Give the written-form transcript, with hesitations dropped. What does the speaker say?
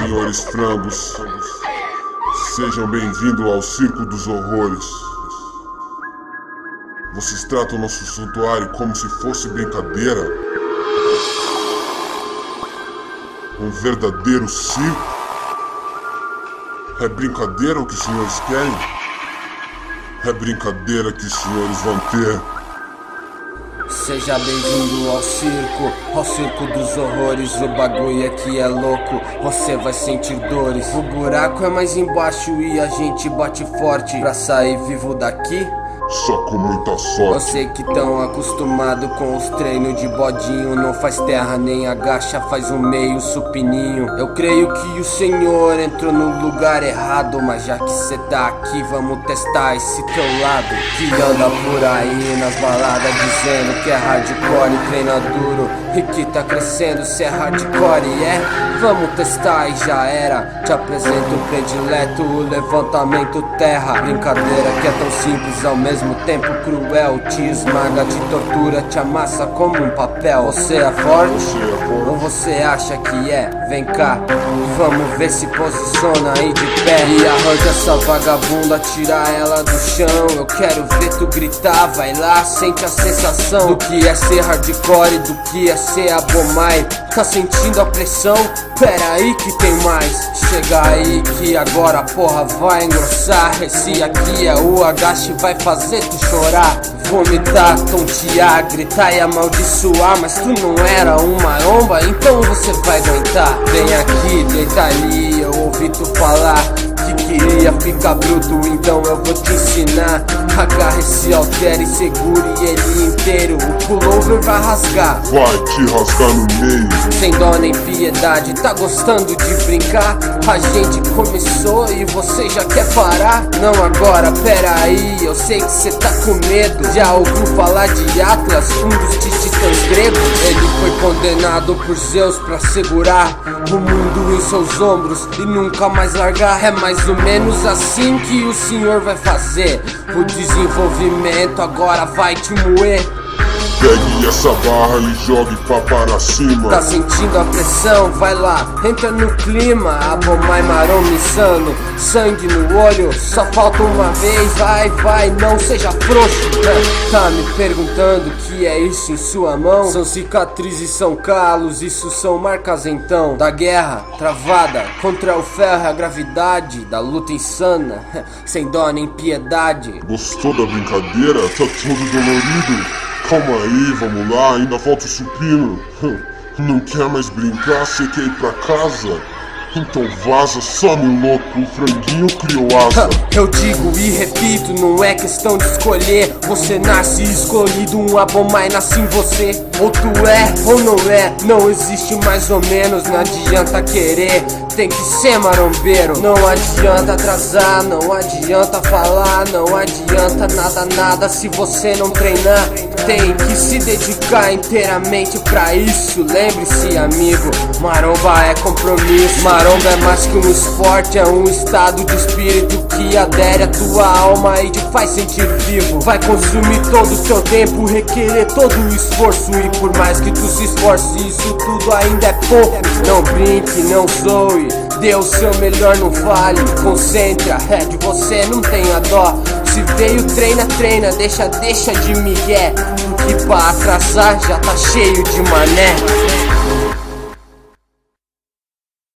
senhores frangos, sejam bem-vindos ao Circo dos Horrores. Vocês tratam nosso santuário como se fosse brincadeira? Um verdadeiro circo? É brincadeira o que os senhores querem? É brincadeira que os senhores vão ter. Seja bem-vindo ao circo dos horrores. O bagulho aqui é louco, você vai sentir dores. O buraco é mais embaixo e a gente bate forte pra sair vivo daqui. Só com muita sorte. Eu sei que tão acostumado com os treinos de bodinho. Não faz terra nem agacha, faz um meio supininho. Eu creio que o senhor entrou no lugar errado, mas já que cê tá aqui, vamos testar esse teu lado. Que anda por aí nas baladas dizendo que é hardcore e treina duro, e que tá crescendo, cê é hardcore, vamos testar e já era. Te apresento o predileto, o levantamento terra. Brincadeira que é tão simples, ao mesmo tempo cruel. Te esmaga, te tortura, te amassa como um papel. Você é forte? Ou você acha que é? Vem cá, vamos ver se posiciona aí de pé. E arranca essa vagabunda, tira ela do chão. Eu quero ver tu gritar, vai lá, sente a sensação do que é ser hardcore, do que é ser abomai. Tá sentindo a pressão? Pera aí que tem mais. Chega aí que agora a porra vai engrossar. Esse aqui é o agache, vai fazer tu chorar, vomitar, tontear, gritar e amaldiçoar. Mas tu não era um maromba, então você vai aguentar. Vem aqui, deita ali, eu ouvi tu falar que queria ficar bruto, então eu vou te ensinar. Agarre esse halter e segure ele inteiro, o pullover vai rasgar. Vai te rasgar no meio. Sem dó nem piedade, tá gostando de brincar? A gente começou e você já quer parar? Não agora, pera aí, eu sei que cê tá com medo. Já ouviu falar de Atlas, um dos titãs gregos? Ele foi condenado por Zeus pra segurar o mundo em seus ombros e nunca mais largar. É mais ou menos assim que o senhor vai fazer. O desenvolvimento agora vai te moer. Pegue essa barra e jogue para cima. Tá sentindo a pressão? Vai lá, entra no clima. Abomai maromba insano, sangue no olho, só falta uma vez. Vai, não seja frouxo. Tá me perguntando o que é isso em sua mão? São cicatrizes, são calos, isso são marcas então da guerra travada contra o ferro e a gravidade, da luta insana, sem dó nem piedade. Gostou da brincadeira? Tá todo dolorido? Calma aí, vamos lá, ainda falta o supino. Não quer mais brincar, você quer ir pra casa? Então vaza, some louco, o franguinho criou asa. Eu digo e repito, não é questão de escolher. Você nasce escolhido, um abomai nasce em você. Ou tu é, ou não é, não existe mais ou menos. Não adianta querer, tem que ser marombeiro. Não adianta atrasar, não adianta falar, não adianta nada se você não treinar. Tem que se dedicar inteiramente pra isso. Lembre-se, amigo, maromba é compromisso. Maromba é mais que um esporte, é um estado de espírito que adere à tua alma e te faz sentir vivo. Vai consumir todo o teu tempo, requerer todo o esforço. E por mais que tu se esforce, isso tudo ainda é pouco. Não brinque, não zoe, dê o seu melhor, não fale. Concentra, de você não tenha dó. Se veio, treina, deixa de migué. Que pra atrasar já tá cheio de mané.